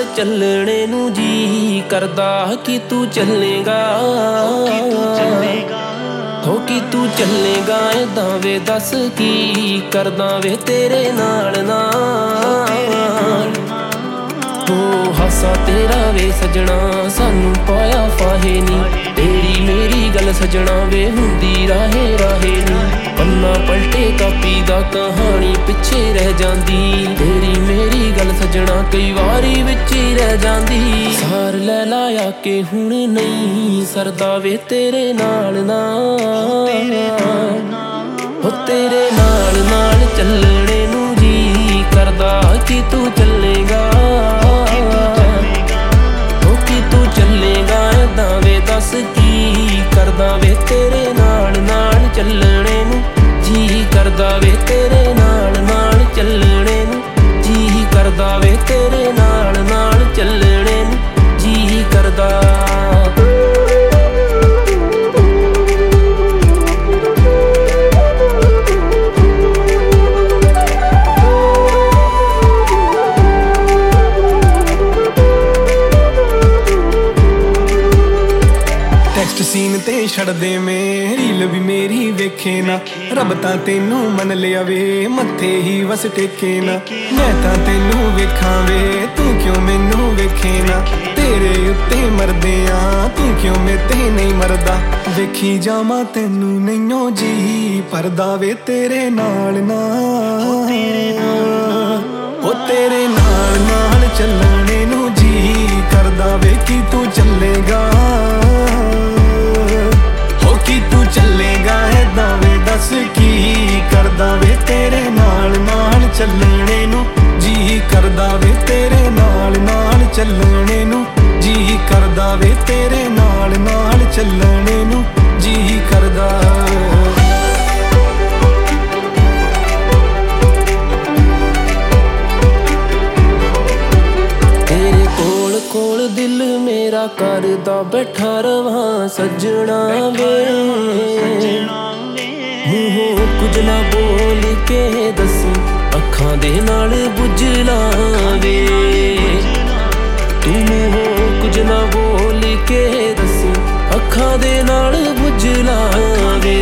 ਚੱਲਣੇ ਨੂੰ ਜੀ ਕਰਦਾ ਕਿ ਤੂੰ ਚੱਲੇਗਾ ਹੋ ਕਿ ਤੂੰ ਚੱਲੇਗਾ ਏਦਾਂ ਵੇ ਦੱਸ ਕੀ ਕਰਦਾ ਵੇ ਤੇਰੇ ਨਾਲ ਨਾ ਹੋ ਹਾਸਾ ਤੇਰਾ ਵੇ ਸਜਣਾ ਸਾਨੂੰ ਪਾਇਆ ਫਾਹੇ ਨੀ ਤੇਰੀ ਮੇਰੀ ਗੱਲ ਸਜਣਾ ਵੇ ਹੁੰਦੀ ਰਾਹੇ ਰਾਹੇ ਨੀ ਪੰਨਾ ਪਲਟੇ ਕਾਪੀ ਦਾ ਕਹਾਣੀ ਪਿੱਛੇ ਰਹਿ ਜਾਂਦੀ ਤੇਰੀ ਮੇਰੀ ਗੱਲ ਸਜਣਾ ਕਈ ਵਾਰੀ ਵਿੱਚ ਹੀ ਰਹਿ ਜਾਂਦੀ ਸਾਰ ਲੈ ਲਾਇਆ ਕਿ ਹੁਣ ਨਹੀਂ ਸਰਦਾ ਵੇ ਤੇਰੇ ਨਾਲ ਨਾ ਹੋ ਤੇਰੇ ਨਾਲ ਨਾਲ ਚੱਲਣੇ ਨੂੰ ਜੀ ਕਰਦਾ ਕਿ ਤੂੰ ਚੱਲੇਗਾ ਹੋ ਕਿ ਤੂੰ ਚੱਲੇਗਾ ਏਦਾਂ ਵੇ ਦੱਸ ਕੀ ਕਰਦਾ ਵੇ ਤੇਰੇ ਨਾਲ ਨਾਲ ਚੱਲਣੇ ਨੂੰ ਜੀ ਕਰਦਾ ਵੇ ਤੇਰੇ ਨਾਲ ਨਾਲ ਚੱਲਣੇ ਨੂੰ ਜੀ ਕਰਦਾ ਵੇ ਤੇਰੇ ਨਾਲ ਨਾਲ ਚੱਲਣੇ ਨੂੰ ਜੀ ਕਰਦਾ ਸੀਨ ਤੇ ਛੱਡਦੇ ਮੈਂ ਰੀਲ ਵੀ ਮੇਰੀ ਵੇਖੇ ਨਾ ਰੱਬ ਤਾਂ ਤੈਨੂੰ ਮੰਨ ਲਿਆ ਵੇ ਮੱਥੇ ਹੀ ਵਸ ਟੇਕੇ ਨਾ ਮੈਂ ਤਾਂ ਤੈਨੂੰ ਵੇਖਾਂ ਵੇ ਤੂੰ ਕਿਉਂ ਮੈਨੂੰ ਵੇਖੇ ਨਾ ਤੇਰੇ ਉੱਤੇ ਮਰਦੇ ਆ ਤੂੰ ਕਿਉਂ ਮੇਰੇ ਨਹੀਂ ਮਰਦਾ ਵੇਖੀ ਜਾਵਾਂ ਤੈਨੂੰ ਨਹੀਂਓ ਜੀ ਪਰਦਾ ਵੇ ਤੇਰੇ ਨਾਲ ਨਾ ਉਹ ਤੇਰੇ ਨਾਲ ਨਾਲ ਚੱਲਣੇ ਨੂੰ ਜੀ ਕਰਦਾ ਵੇ ਕਿ ਤੂੰ ਚੱਲੇਗਾ ਤੂੰ ਚੱਲੇਗਾ ਏਦਾਂ ਵੇ ਦੱਸ ਕੀ ਕਰਦਾ ਵੇ ਤੇਰੇ ਨਾਲ ਨਾਲ ਚੱਲਣੇ ਨੂੰ ਜੀ ਕਰਦਾ ਵੇ ਤੇਰੇ ਨਾਲ ਨਾਲ ਚੱਲਣੇ ਨੂੰ ਜੀ ਕਰਦਾ ਵੇ ਤੇਰੇ ਨਾਲ ਨਾਲ ਚੱਲਣੇ ਨੂੰ ਜੀ ਕਰਦਾ ਤੇਰੇ ਕੋਲ ਕੋਲ ਦਿਲ ਮੇਰਾ ਕਰਦਾ ਬੈਠਾ ਰਵਾਂ ਸੱਜਣਾ ਵੇ ਮੂੰਹੋਂ ਕੁਝ ਨਾ ਬੋਲ ਕੇ ਦੱਸੀ ਅੱਖਾਂ ਦੇ ਨਾਲ ਬੁੱਝ ਲਾਵੇ ਤੂੰ ਮੂੰਹੋਂ ਕੁਝ ਨਾ ਬੋਲ ਕੇ ਦੱਸੀ ਅੱਖਾਂ ਦੇ ਨਾਲ ਬੁੱਝ ਲਾਵੇ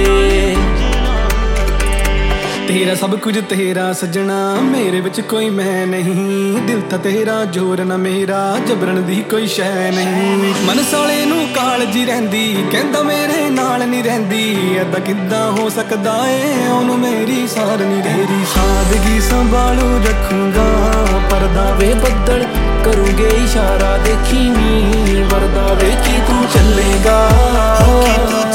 ਤੇਰਾ ਸਭ ਕੁਝ ਤੇਰਾ ਸਜਣਾ ਮੇਰੇ ਵਿੱਚ ਕੋਈ ਮੈਂ ਨਹੀਂ ਦਿਲ ਤਾਂ ਤੇਰਾ ਜ਼ੋਰ ਨਾ ਮੇਰਾ ਜਬਰਨ ਦੀ ਕੋਈ ਸ਼ੈ ਨਹੀਂ ਮਨ ਸਾਲੇ ਨੂੰ ਕਾਲਜੀ ਰਹਿੰਦੀ ਕਹਿੰਦਾ ਮੇਰੇ ਨਾਲ ਨਹੀਂ ਰਹਿੰਦੀ ਏਦਾਂ ਕਿੱਦਾਂ ਹੋ ਸਕਦਾ ਏ ਉਹਨੂੰ ਮੇਰੀ ਸਾਰ ਨਹੀਂ ਤੇਰੀ ਸਾਦਗੀ ਸੰਭਾਲੂ ਰੱਖੂੰਗਾ ਪਰਦਾ ਵੇ ਬੱਦਲ ਕਰੂੰਗੇ ਇਸ਼ਾਰਾ ਦੇਖੀ ਮੀਂਹ ਵਰਦਾ ਵੇ ਕਿ ਤੂੰ ਚੱਲੇਗਾ